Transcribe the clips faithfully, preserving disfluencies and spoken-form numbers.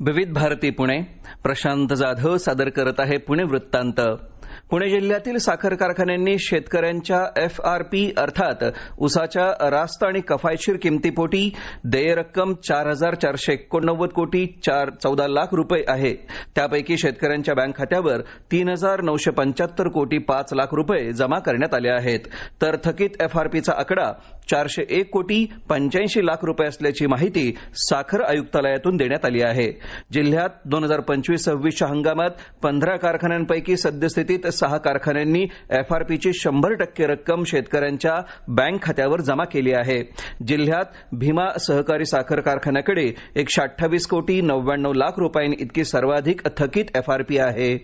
विविध भारती पुणे. प्रशांत जाधव सादर करत आहे पुणे वृत्तांत. पुणे जिल्ह्यातील साखर कारखान्यांनी शेतकऱ्यांच्या एफ आर पी अर्थात उसाच्या रास्त आणि कफायतशीर किमतीपोटी देय रक्कम चार हजार चारशे एकोणनव्वद कोटी चार चौदा लाख रुपये आहे. त्यापैकी शेतकऱ्यांच्या बँक खात्यावर तीन हजार नऊशे पंच्याहत्तर कोटी पाच लाख रुपये जमा करण्यात आले आहेत. तर थकीत एफ आर पीचा आकडा चारशे एक कोटी पंच्याऐंशी लाख रुपये असल्याची माहिती साखर आयुक्तालयातून देण्यात आली आहे. जिल्ह्यात दोन हजार पंचवीस सव्वीसच्या हंगामात पंधरा कारखान्यांपैकी सद्यस्थितीत सहा कारखान्यांनी एफ आर पीची शंभर टक्के रक्कम शेतकऱ्यांच्या बँक खात्यावर जमा केली आहे. जिल्ह्यात भीमा सहकारी साखर कारखान्याकडे एकशे अठ्ठावीस कोटी नव्याण्णव लाख रुपयांइतकी सर्वाधिक थकीत एफ आर पी आहे.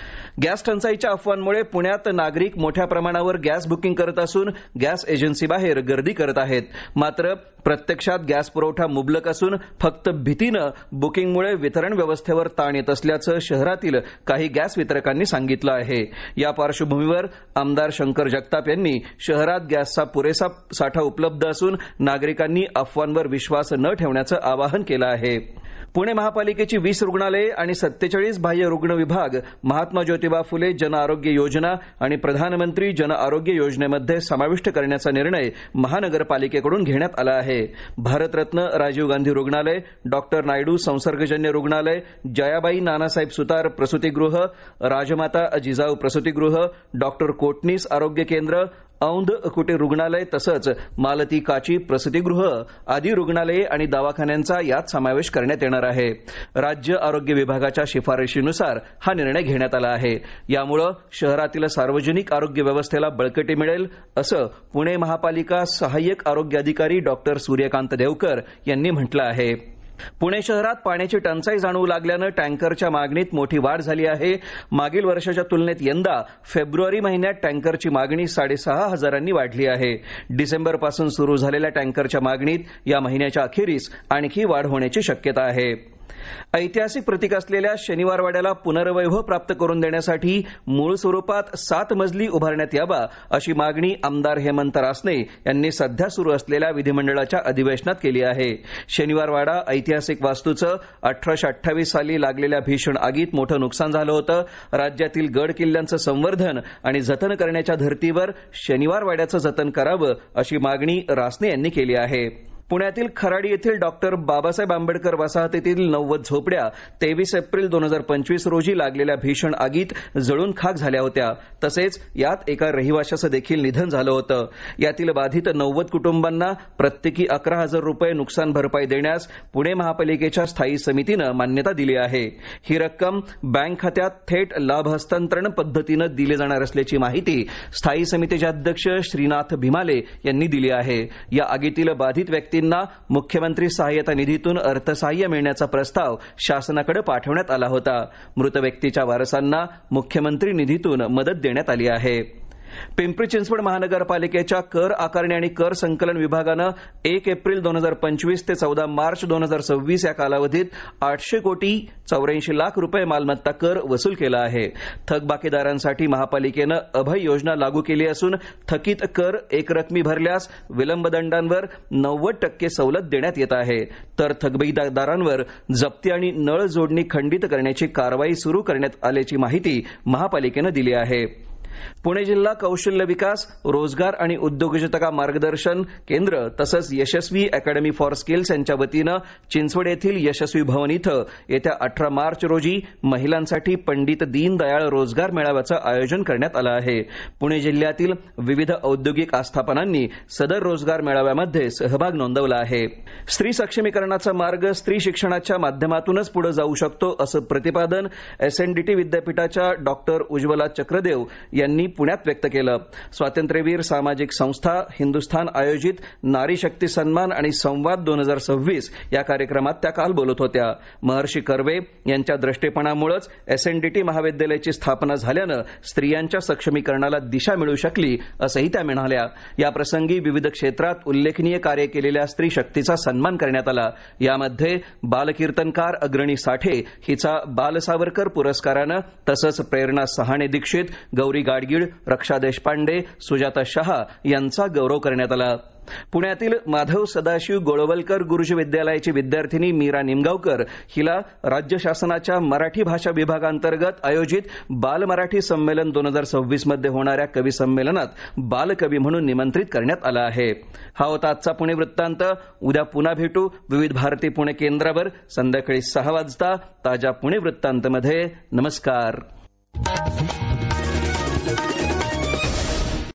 गॅस टंचाईच्या अफवांमुळे पुण्यात नागरिक मोठ्या प्रमाणावर गॅस बुकिंग करत असून गॅस एजन्सीबाहेर गर्दी करत आहेत. मात्र प्रत्यक्षात गॅस पुरवठा मुबलक असून फक्त भीतीनं बुकिंगमुळे वितरण व्यवस्थेवर ताण येत असल्याचं शहरातील काही गॅस वितरकांनी सांगितलं आहे. या पार्श्वभूमीवर आमदार शंकर जगताप यांनी शहरात गॅसचा पुरेसा साठा उपलब्ध असून नागरिकांनी अफवांवर विश्वास न ठेवण्याचं आवाहन केलं आहे. पुणे महापालिकेची वीस रुग्णालये आणि सत्तेचाळीस बाह्य रुग्ण विभाग महात्मा ज्योतिबा फुले जन आरोग्य योजना आणि प्रधानमंत्री जन आरोग्य योजनेमध्ये समाविष्ट करण्याचा निर्णय महानगरपालिकेकडून घेण्यात आला आहे. भारतरत्न राजीव गांधी रुग्णालय, डॉक्टर नायडू संसर्गजन्य रुग्णालय, जयाबाई नानासाहेब सुतार प्रसूतीगृह, राजमाता जिजाऊ प्रसूतीगृह, डॉक्टर कोटणीस आरोग्य केंद्र, औंध कुटीर रुग्णालय तसंच मालती काची प्रसूतीगृह आदी रुग्णालये आणि दवाखान्यांचा यात समावेश करण्यात येणार आहे. राज्य आरोग्य विभागाच्या शिफारशीनुसार हा निर्णय घेण्यात आला आहे. यामुळे शहरातील सार्वजनिक आरोग्य व्यवस्थेला बळकटी मिळेल असं पुणे महापालिका सहाय्यक आरोग्य अधिकारी डॉक्टर सूर्यकांत देवकर यांनी म्हटलं आहे. पुणे शहरात पाण्याची टंचाई जाणवू लागल्यानं टँकरच्या मागणीत मोठी वाढ झाली आहे. मागील वर्षाच्या तुलनेत यंदा फेब्रुवारी महिन्यात टँकरची मागणी साडेसहा हजारांनी वाढली आहे. डिसेंबरपासून सुरू झालेल्या टँकरच्या मागणीत या महिन्याच्या अखेरीस आणखी वाढ होण्याची शक्यता आहे. ऐतिहासिक प्रतीक असलेल्या शनिवार वाड्याला पुनर्वैभव प्राप्त करून देण्यासाठी मूळ स्वरूपात सात मजली उभारण्यात यावा अशी मागणी आमदार हेमंत रासने यांनी सध्या सुरू असलेल्या विधिमंडळाच्या अधिवेशनात केली आहे. शनिवार वाडा ऐतिहासिक वास्तूचं अठराशे अठ्ठावीस साली लागलेल्या भीषण आगीत मोठं नुकसान झालं होतं. राज्यातील गड किल्ल्यांचं संवर्धन आणि जतन करण्याच्या धर्तीवर शनिवार वाड्याचं जतन करावं अशी मागणी रासने यांनी केली आहे. पुण्यातील खराडी येथील डॉक्टर बाबासाहेब आंबेडकर वसाहतीतील नव्वद झोपड्या तेवीस एप्रिल दोन हजार पंचवीस रोजी लागलेल्या भीषण आगीत जळून खाक झाल्या होत्या. तसेच यात एका रहिवाशाचं देखील निधन झालं होतं. यातील बाधित नव्वद कुटुंबांना प्रत्येकी अकरा हजार रुपये नुकसान भरपाई देण्यास पुणे महापालिकेच्या स्थायी समितीनं मान्यता दिली आहे. ही रक्कम बँक खात्यात थेट लाभ हस्तांतरण पद्धतीनं दिली जाणार असल्याची माहिती स्थायी समितीचे अध्यक्ष श्रीनाथ भिमाले यांनी दिली आहे. या आगीतील बाधित व्यक्ती मुख्यमंत्री सहाय्यता निधीतून अर्थसहाय्य मिळण्याचा प्रस्ताव शासनाकडे पाठवण्यात आला होता. मृत व्यक्तीच्या वारसांना मुख्यमंत्री निधीतून मदत देण्यात आली आहे. पिंपरी चिंचवड महानगरपालिकेच्या कर आकारणी आणि कर संकलन विभागानं एक एप्रिल दोन हजार पंचवीस ते चौदा मार्च दोन हजार सव्वीस या कालावधीत आठशे कोटी चौऱ्याऐंशी लाख रुपये मालमत्ता कर वसूल केला आहे. थकबाकीदारांसाठी महापालिकेनं अभय योजना लागू केली असून थकीत कर एकरकमी भरल्यास विलंबदंडांवर नव्वद टक्के सवलत देण्यात येत आहे. तर थकबाकीदारांवर जप्ती आणि नळ जोडणी खंडित करण्याची कारवाई सुरू करण्यात आल्याची माहिती महापालिकेनं दिली आहे. पुणे जिल्हा कौशल्य विकास, रोजगार आणि उद्योजकता मार्गदर्शन केंद्र तसंच यशस्वी अकॅडमी फॉर स्किल्स यांच्या वतीनं चिंचवड येथील यशस्वी भवन इथं येत्या अठरा मार्च रोजी महिलांसाठी पंडित दीनदयाळ रोजगार मेळाव्याचं आयोजन करण्यात आलं आहे. पुणे जिल्ह्यातील विविध औद्योगिक आस्थापनांनी सदर रोजगार मेळाव्यामध्ये सहभाग नोंदवला आहे. स्त्री सक्षमीकरणाचा मार्ग स्त्री शिक्षणाच्या माध्यमातूनच पुढे जाऊ शकतो असं प्रतिपादन एस एन डी टी विद्यापीठाच्या डॉक्टर उज्ज्वला चक्रदेव यांनी पुण्यात व्यक्त केलं. स्वातंत्र्यवीर सामाजिक संस्था हिंदुस्थान आयोजित नारी शक्ती सन्मान आणि संवाद दोन हजार सव्वीस या कार्यक्रमात त्या काल बोलत होत्या. महर्षी कर्वे यांच्या द्रष्टेपणामुळेच एस एन डी टी महाविद्यालयाची स्थापना झाल्यानं स्त्रियांच्या सक्षमीकरणाला दिशा मिळू शकली असंही त्या म्हणाल्या. या प्रसंगी विविध क्षेत्रात उल्लेखनीय कार्य केलेल्या स्त्री शक्तीचा सन्मान करण्यात आला. यामध्ये बालकीर्तनकार अग्रणी साठे हिचा बाल सावरकर पुरस्कारानं तसंच प्रेरणा सहाणे दीक्षित, गौरी गाडगीळ, रक्षा देशपांडे, सुजाता शहा यांचा गौरव करण्यात आला. पुण्यातील माधव सदाशिव गोळवलकर गुरुजी विद्यालयाची विद्यार्थिनी मीरा निमगावकर हिला राज्य शासनाच्या मराठी भाषा विभागांतर्गत आयोजित बाल मराठी संमेलन दोन हजार सव्वीस मध्ये होणाऱ्या कवी संमेलनात बालकवी म्हणून निमंत्रित करण्यात आलं आहे. हा होता आजचा पुणे वृत्तांत. उद्या पुन्हा भेटू विविध भारती पुणे केंद्रावर संध्याकाळी सहा वाजता ताज्या पुणे वृत्तांतमध्ये. नमस्कार.